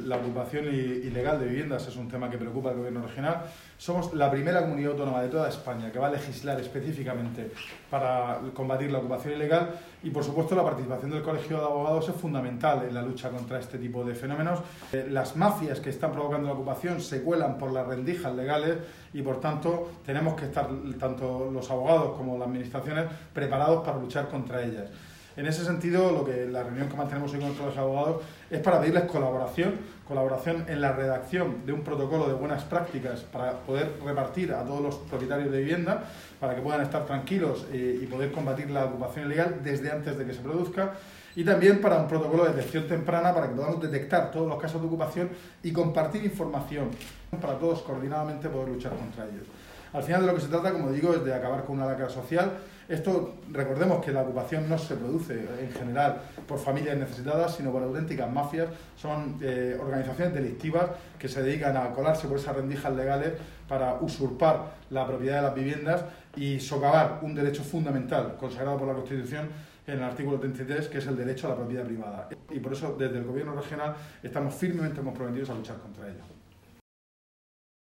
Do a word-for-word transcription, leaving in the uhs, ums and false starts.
la ocupación ilegal de viviendas es un tema que preocupa al Gobierno regional. Somos la primera comunidad autónoma de toda España que va a legislar específicamente para combatir la ocupación ilegal y, por supuesto, la participación del Colegio de Abogados es fundamental en la lucha contra este tipo de fenómenos. Las mafias que están provocando la ocupación se cuelan por las rendijas legales y, por tanto, tenemos que estar, tanto los abogados como las administraciones, preparados para luchar contra ellas. En ese sentido, lo que la reunión que mantenemos hoy con el Colegio de Abogados es para pedirles colaboración, colaboración en la redacción de un protocolo de buenas prácticas para poder repartir a todos los propietarios de vivienda, para que puedan estar tranquilos y poder combatir la ocupación ilegal desde antes de que se produzca, y también para un protocolo de detección temprana para que podamos detectar todos los casos de ocupación y compartir información para todos coordinadamente poder luchar contra ellos. Al final de lo que se trata, como digo, es de acabar con una lacra social. Esto, recordemos que la ocupación no se produce en general por familias necesitadas, sino por auténticas mafias. Son eh, organizaciones delictivas que se dedican a colarse por esas rendijas legales para usurpar la propiedad de las viviendas y socavar un derecho fundamental consagrado por la Constitución en el artículo treinta y tres, que es el derecho a la propiedad privada. Y por eso, desde el Gobierno regional, estamos firmemente comprometidos a luchar contra ello.